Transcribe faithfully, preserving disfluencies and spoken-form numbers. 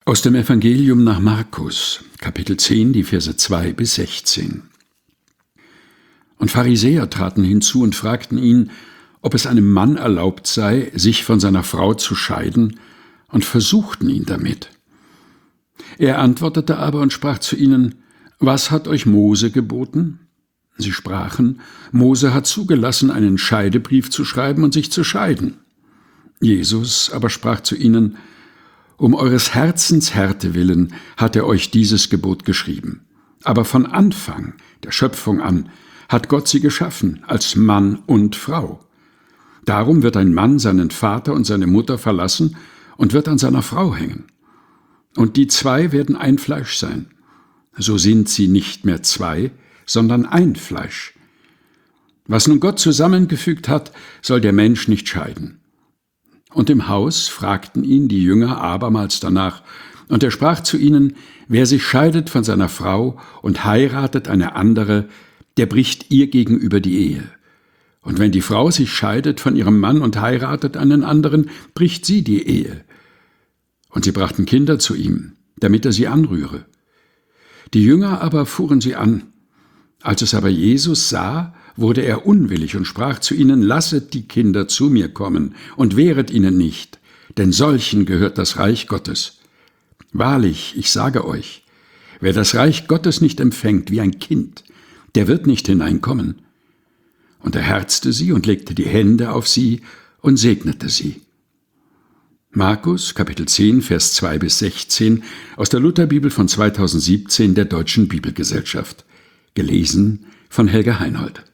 Aus dem Evangelium nach Markus, Kapitel zehn, die Verse zwei bis sechzehn. Und Pharisäer traten hinzu und fragten ihn, ob es einem Mann erlaubt sei, sich von seiner Frau zu scheiden, und versuchten ihn damit. Er antwortete aber und sprach zu ihnen: Was hat euch Mose geboten? Sie sprachen: Mose hat zugelassen, einen Scheidebrief zu schreiben und sich zu scheiden. Jesus aber sprach zu ihnen: Um eures Herzens Härte willen hat er euch dieses Gebot geschrieben. Aber von Anfang der Schöpfung an hat Gott sie geschaffen als Mann und Frau. Darum wird ein Mann seinen Vater und seine Mutter verlassen und wird an seiner Frau hängen. Und die zwei werden ein Fleisch sein. So sind sie nicht mehr zwei, sondern ein Fleisch. Was nun Gott zusammengefügt hat, soll der Mensch nicht scheiden. Und im Haus fragten ihn die Jünger abermals danach, und er sprach zu ihnen: Wer sich scheidet von seiner Frau und heiratet eine andere, der bricht ihr gegenüber die Ehe. Und wenn die Frau sich scheidet von ihrem Mann und heiratet einen anderen, bricht sie die Ehe. Und sie brachten Kinder zu ihm, damit er sie anrühre. Die Jünger aber fuhren sie an. Als es aber Jesus sah, wurde er unwillig und sprach zu ihnen: Lasset die Kinder zu mir kommen und wehret ihnen nicht, denn solchen gehört das Reich Gottes. Wahrlich, ich sage euch, wer das Reich Gottes nicht empfängt wie ein Kind, der wird nicht hineinkommen. Und er herzte sie und legte die Hände auf sie und segnete sie. Markus, Kapitel zehn, Vers zwei bis sechzehn, aus der Lutherbibel von zweitausendsiebzehn der Deutschen Bibelgesellschaft. Gelesen von Helga Heinold.